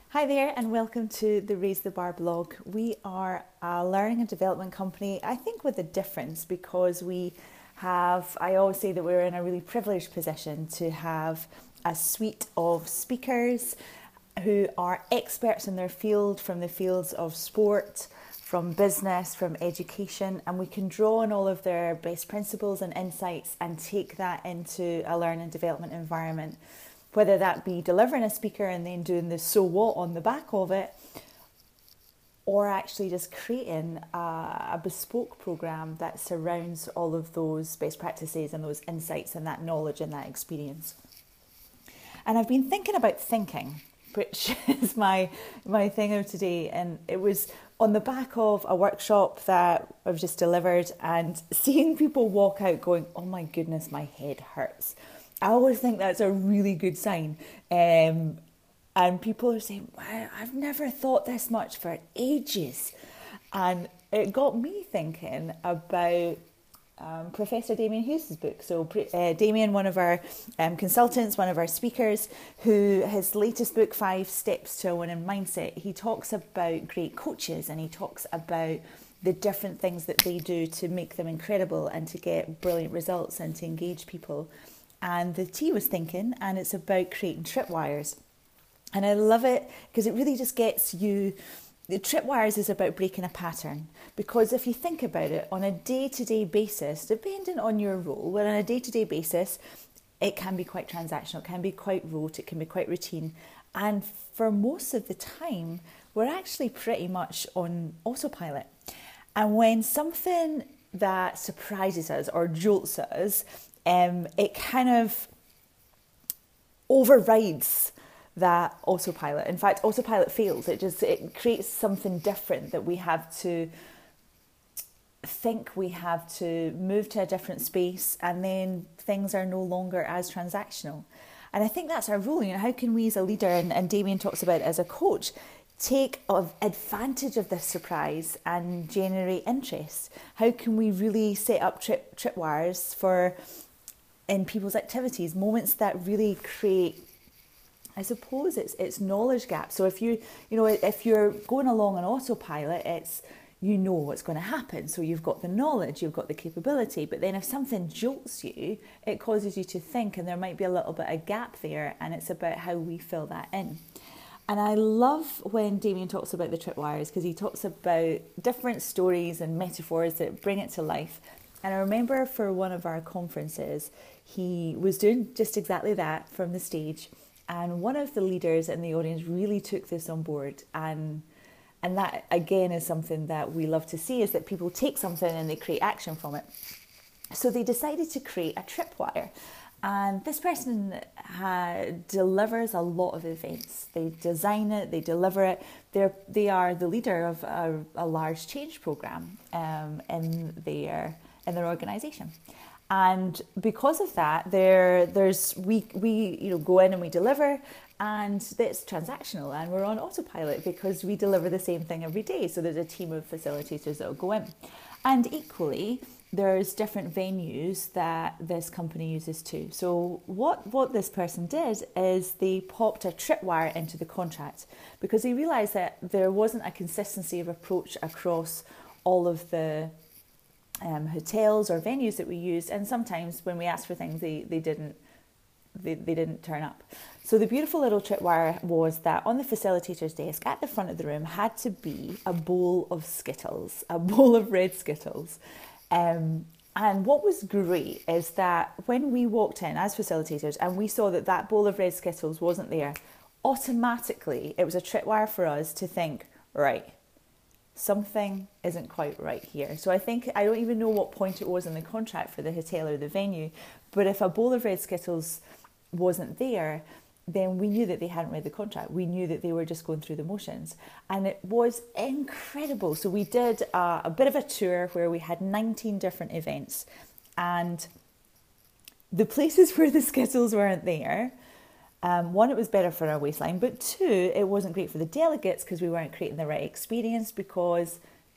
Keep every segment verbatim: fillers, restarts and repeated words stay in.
Hi there, and welcome to the Raise the Bar blog. We are a learning and development company, I think with a difference, because we have, I always say that we're in a really privileged position to have a suite of speakers who are experts in their field, from the fields of sport, from business, from education, and we can draw on all of their best principles and insights and take that into a learning and development environment. Whether that be delivering a speaker and then doing the so what on the back of it, or actually just creating a, a bespoke program that surrounds all of those best practices and those insights and that knowledge and that experience. And I've been thinking about thinking, which is my my thing of today, and it was on the back of a workshop that I've just delivered and seeing people walk out going, oh my goodness, my head hurts. I always think that's a really good sign. Um, and people are saying, wow, I've never thought this much for ages. And it got me thinking about um, Professor Damien Hughes' book. So uh, Damien, one of our um, consultants, one of our speakers, who his latest book, Five Steps to a Winning Mindset, he talks about great coaches and he talks about the different things that they do to make them incredible and to get brilliant results and to engage people. And the T was thinking, and it's about creating tripwires. And I love it because it really just gets you, the tripwires is about breaking a pattern. Because if you think about it, on a day-to-day basis, depending on your role, but on a day-to-day basis, it can be quite transactional, it can be quite rote, it can be quite routine. And for most of the time, we're actually pretty much on autopilot. And when something that surprises us or jolts us, Um, it kind of overrides that autopilot. In fact, autopilot fails. It just it creates something different that we have to think, we have to move to a different space, and then things are no longer as transactional. And I think that's our role. You know, how can we as a leader, and, and Damien talks about it as a coach, take advantage of this surprise and generate interest? How can we really set up trip tripwires for in people's activities, moments that really create, I suppose it's it's knowledge gaps. So if you you know if you're going along on autopilot, it's you know what's going to happen. So you've got the knowledge, you've got the capability, but then if something jolts you, it causes you to think, and there might be a little bit of gap there, and it's about how we fill that in. And I love when Damien talks about the tripwires, because he talks about different stories and metaphors that bring it to life. And I remember for one of our conferences, he was doing just exactly that from the stage. And one of the leaders in the audience really took this on board. And and that, again, is something that we love to see, is that people take something and they create action from it. So they decided to create a tripwire. And this person uh, delivers a lot of events. They design it, they deliver it. They're, they are the leader of a, a large change program um, in their in their organisation. And because of that, there there's we we you know go in and we deliver, and it's transactional, and we're on autopilot because we deliver the same thing every day. So there's a team of facilitators that will go in. And equally, there's different venues that this company uses too. So what, what this person did is they popped a tripwire into the contract, because they realised that there wasn't a consistency of approach across all of the um, hotels or venues that we used. And sometimes when we asked for things, they, they didn't they, they didn't turn up. So the beautiful little tripwire was that on the facilitator's desk at the front of the room had to be a bowl of Skittles, a bowl of red Skittles. Um, and what was great is that when we walked in as facilitators and we saw that that bowl of red Skittles wasn't there, automatically it was a tripwire for us to think, right, something isn't quite right here. So I think, I don't even know what point it was in the contract for the hotel or the venue, but if a bowl of red Skittles wasn't there, then we knew that they hadn't read the contract. We knew that they were just going through the motions. And it was incredible. So we did a, a bit of a tour where we had nineteen different events. And the places where the Skittles weren't there, um, one, it was better for our waistline. But two, it wasn't great for the delegates because we weren't creating the right experience, because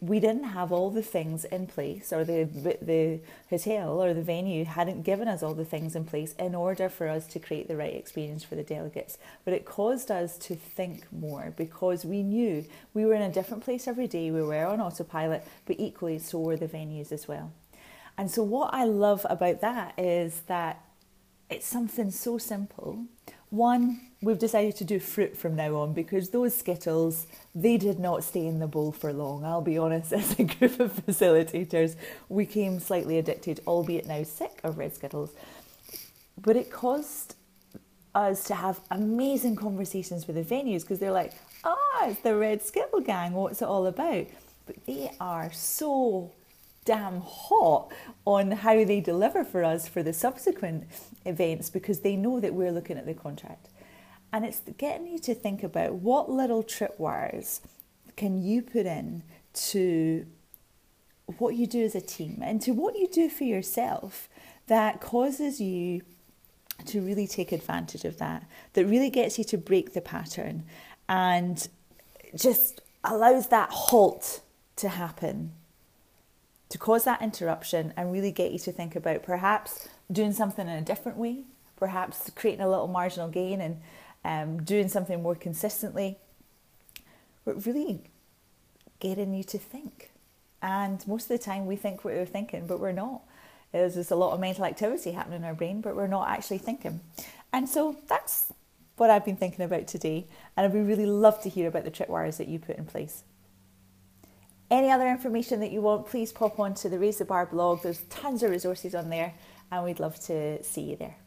we didn't have all the things in place, or the the hotel or the venue hadn't given us all the things in place in order for us to create the right experience for the delegates. But it caused us to think more, because we knew we were in a different place every day. We were on autopilot, but equally so were the venues as well. And so what I love about that is that it's something so simple. One, we've decided to do fruit from now on, because those Skittles, they did not stay in the bowl for long. I'll be honest, as a group of facilitators, we came slightly addicted, albeit now sick of red Skittles. But it caused us to have amazing conversations with the venues, because they're like, ah, it's the Red Skittle Gang, what's it all about? But they are so damn hot on how they deliver for us for the subsequent events, because they know that we're looking at the contract. And it's getting you to think about what little tripwires can you put in to what you do as a team and to what you do for yourself that causes you to really take advantage of that, that really gets you to break the pattern and just allows that halt to happen, to cause that interruption and really get you to think about perhaps doing something in a different way, perhaps creating a little marginal gain and um, doing something more consistently, but really getting you to think. And most of the time we think what we're thinking, but we're not. There's just a lot of mental activity happening in our brain, but we're not actually thinking. And so that's what I've been thinking about today. And I'd be really love to hear about the tripwires that you put in place. Any other information that you want, please pop onto the Raise the Bar blog. There's tons of resources on there, and we'd love to see you there.